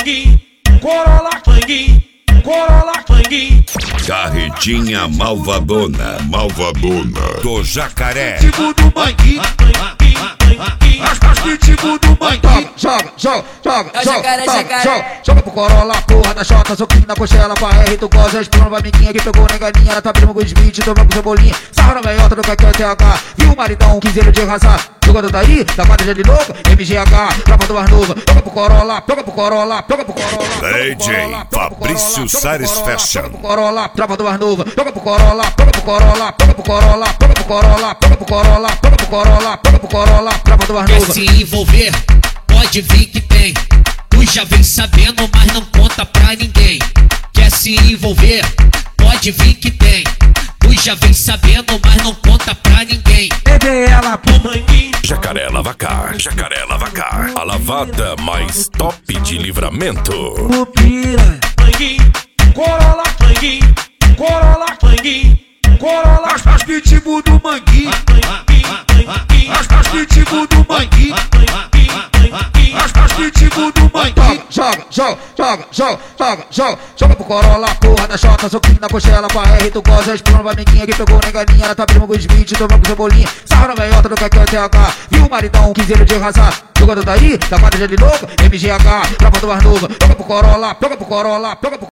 manguinho, Corolla manguinho, Corolla manguinho. Carretinha malvadona, malvadona do jacaré. Pitbull do manguinho, as pitbull do manguinho. Joga, joga, joga, É o joga, jacaré, joga, jacaré. joga, joga pro Corolla, porra da chota, soquinho na coxela, pra R, tu goza, explana pra amiguinha que pegou na galinha, ela tá abrindo com Smith, tomando com cebolinha, sarra na veiota do KQTH, viu o maridão, quinzeiro de raça, jogando daí, da quadra de louca, MGH, tropa do mais nova, joga pro Corolla, joga pro Corolla, joga pro Corolla, DJ Fabrício Sares Fashion. joga pro Corolla, tropa do mais nova, joga pro Corolla, joga pro Corolla, joga pro Corolla, joga pro Corolla, joga pro Corolla, joga pro Corolla, joga pro Corolla, tropa do mais Quer nova. se envolver? Pode vir que tem. Tu já vem sabendo, mas não conta pra ninguém. Quer se envolver? Pode vir que tem. Tu já vem sabendo, mas não conta pra ninguém. Bebê ela pro Manguinho, Jacaré Lavacar, Jacaré Lavacar. A lavada mais top de Livramento. pupila. manguinho, Corolla manguinho, Corolla manguinho, Corolla As pitbull do manguinho, as pitbull do manguinho, as pitbull do manguinho. Joga, joga, joga, joga, joga, joga, joga pro Corolla, porra da chota, soquinho na coxela, pra R, tu goza, explana pra amiguinha que pegou na galinha, ela tá abrindo com Smith, tomando com cebolinha, sarra na veiota do KQTH, viu o maridão, quinzeiro de raça, jogando daí, da quadra de louca, MGH, tropa do mais nova, joga pro Corolla, joga pro Corolla, joga pro